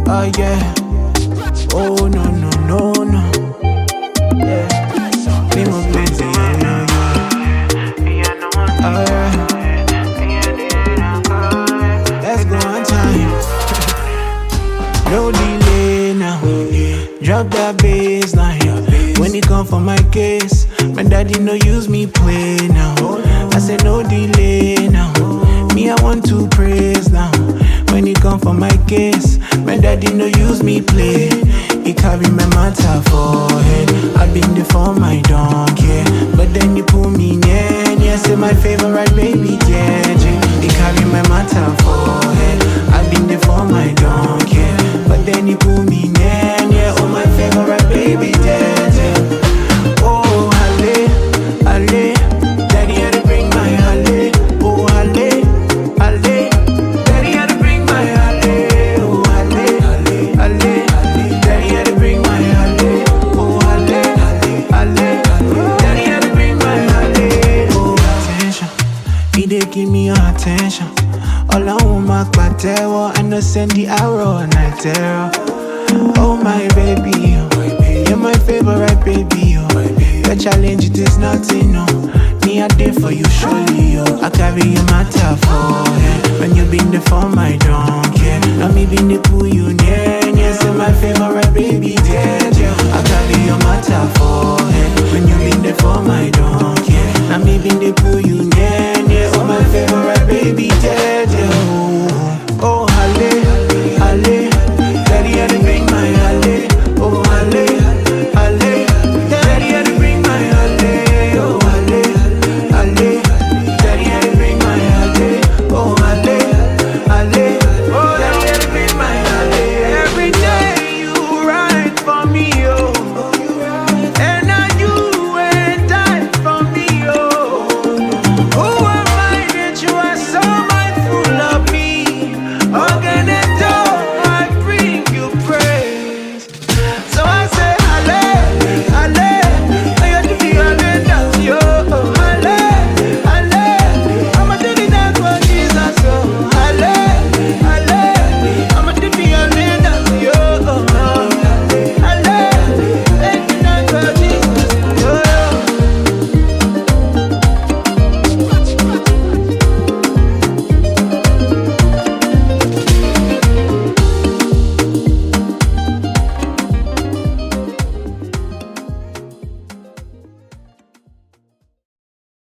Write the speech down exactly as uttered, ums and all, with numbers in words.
Oh yeah. Oh no no no no. Yeah. Me mo plenty, yeah, yeah, yeah. Oh yeah. Let's go on time. No delay now. Drop that baseline. When it come for my case, my daddy no use me play now. I said no delay now. Me I want to praise now. When it come for my case, my daddy no use me play. He carry my matter for head. I been there for my donkey, but then you pull me near. Yeah, say my favorite baby, yeah, yeah. He carry my matter for head. I been there for my donkey, but then you pull me near. Yeah, oh my favorite baby, yeah, yeah. Oh, halle, halle, daddy had to bring my halle. Oh, halle, halle, daddy had to bring my halle. Oh, halle, halle, halle, daddy had to bring my halle. Oh, halle, halle, daddy had to bring my halle. Oh, attention, he dey give me your attention. All I want my patero, I know send the arrow and I terror. Oh my baby, oh, you're my favorite baby, oh. Your challenge it is nothing, no. Me I did for you surely, oh. I carry your matter for yeah. When you been there for my door.